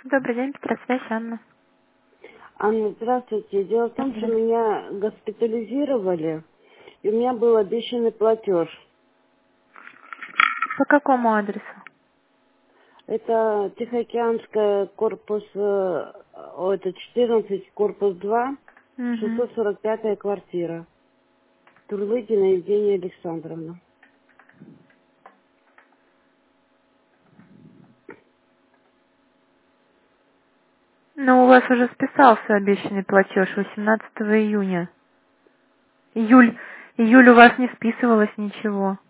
Добрый день, Петросвязь, Анна. Анна, здравствуйте. Дело в том, что меня госпитализировали, и у меня был обещанный платеж. По какому адресу? Это Тихоокеанская, корпус, это 14, корпус 2, Угу. 645-я квартира. Турлыгина Евгения Александровна. Ну, у вас уже списался обещанный платеж 18 июня. Июль у вас не списывалось ничего.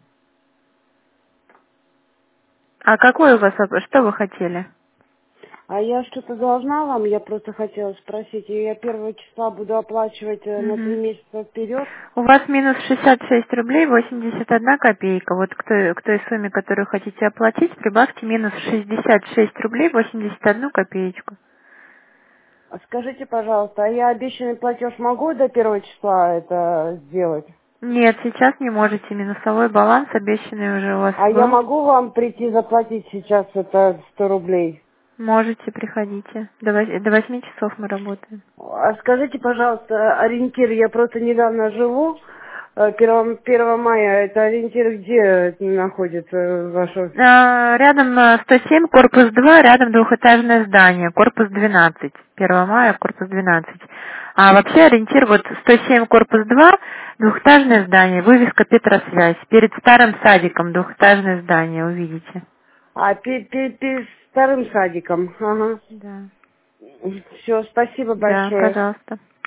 А какой у вас, что вы хотели? А я что-то должна вам? Я просто хотела спросить. Я 1 числа буду оплачивать на 3 Угу. месяца вперед. У вас минус 66 рублей 81 копейка. Вот к той сумме, которую хотите оплатить, прибавьте минус 66 рублей 81 копеечку. А скажите, пожалуйста, а я обещанный платеж могу до 1 числа это сделать? Нет, сейчас не можете. Минусовой баланс обещанный уже у вас А я был. могу вам прийти заплатить сейчас это 100 рублей? Можете, приходите. До 8 часов мы работаем. А скажите, пожалуйста, ориентир, я просто недавно живу, 1 мая, это ориентир где находится ваш офис? Рядом 107, корпус 2, рядом двухэтажное здание, корпус 12. 1 мая, корпус 12. А вообще ориентир вот 107, корпус 2, двухэтажное здание, вывеска Петросвязь. Перед старым садиком двухэтажное здание, увидите. А перед старым садиком, ага. Да. Все, спасибо Да, большое. пожалуйста.